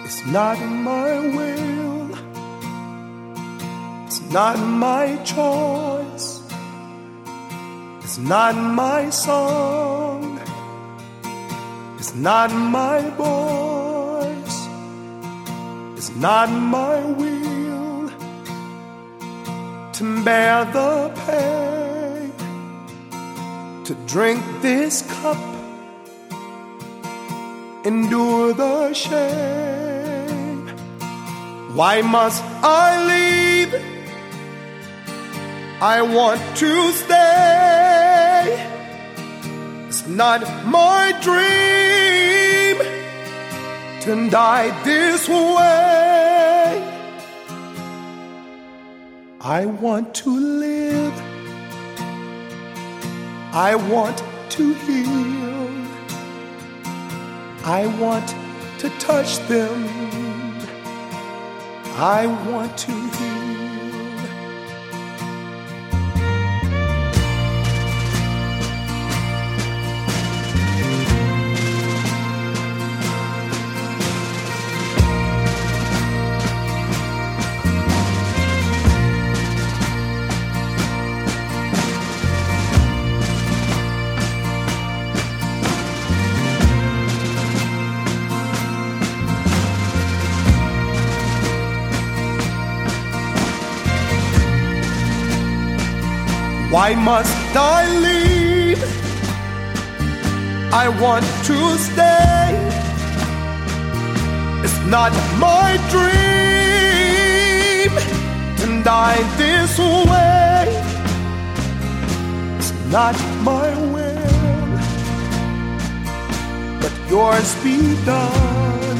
It's not my will, it's not my choice, it's not my song, it's not my voice, it's not my will to bear the pain, to drink this cup, endure the shame. Why must I leave? I want to stay. It's not my dream to die this way. I want to live. I want to heal. I want to touch them. I want to heal. Why must I leave? I want to stay. It's not my dream to die this way. It's not my will, but yours be done.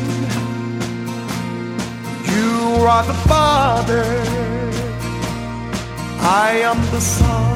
You are the Father, I am the Son.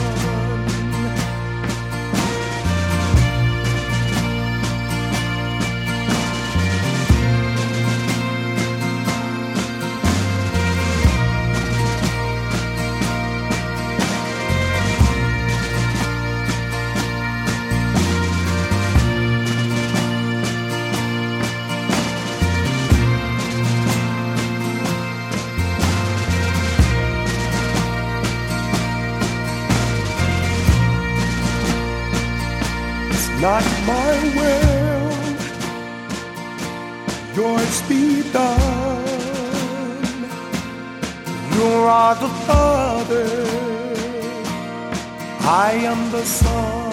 Not my will, yours be done. You are the Father, I am the Son.